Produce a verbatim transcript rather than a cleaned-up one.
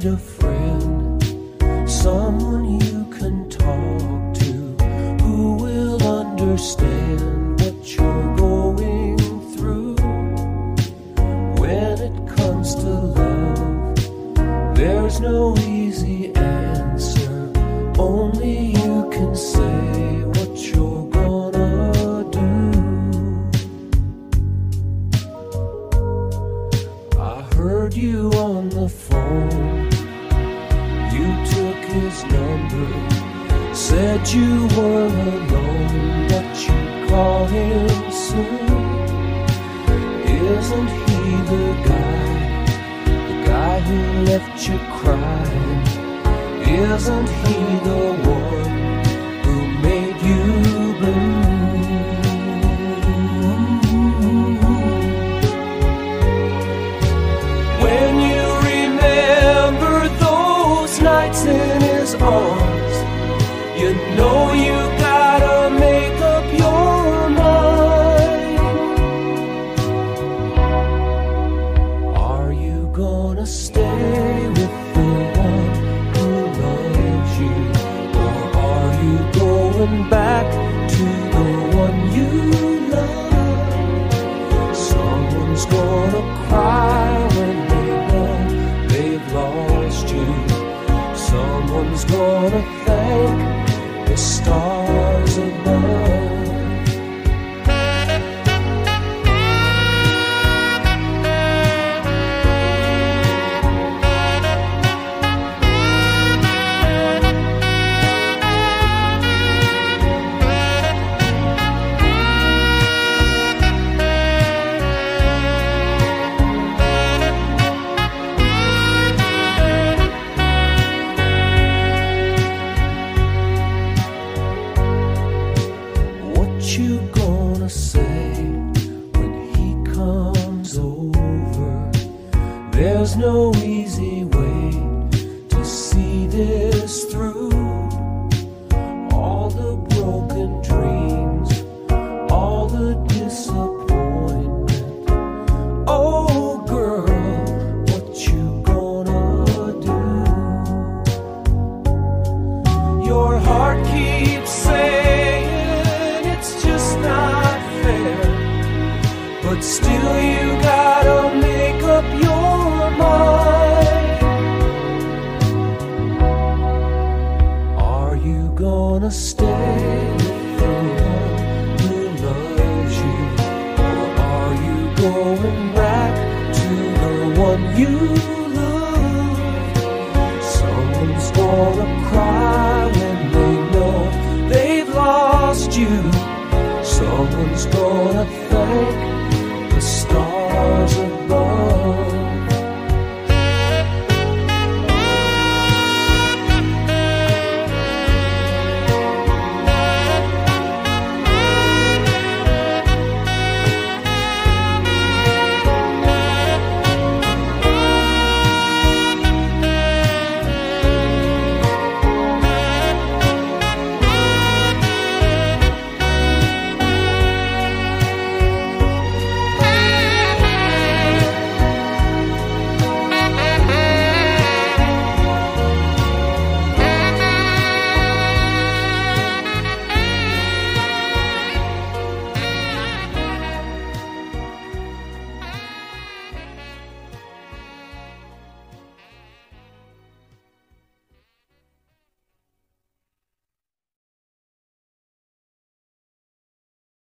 need a friend, someone you can talk to, who will understand what you're going through. When it comes to love, there's no easy answer, only you can say what you're gonna do. I heard you on the phone, you took his number, said you were alone, but you'd call him soon. Isn't he the guy, the guy who left you crying? Isn't he the one who made you blue? When you remember those nights in his arms, you know you gotta make up your mind. Are you gonna stay with the one who loves you, or are you going back to the one you love? Someone's gonna cry when they know they've lost you. Someone's gonna thank the stars above. What you gonna say when he comes over? There's no easy way to see this through. All the broken dreams, all the disappointment. Oh girl, what you gonna do? Your heart keeps saying it's just not fair, but still you gotta make up your mind. Are you gonna stay with the one who loves you, or are you going back to the one you love? Someone's gonna cry